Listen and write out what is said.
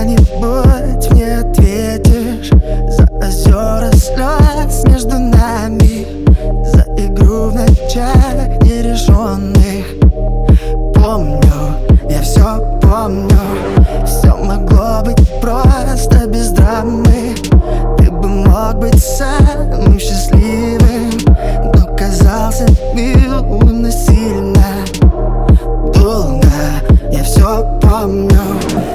когда-нибудь мне ответишь за озера слез между нами, за игру в ночах нерешенных? Помню, я все помню, все могло быть просто без драмы. Ты бы мог быть самым счастливым, но казался милым насильно. Долго я все помню.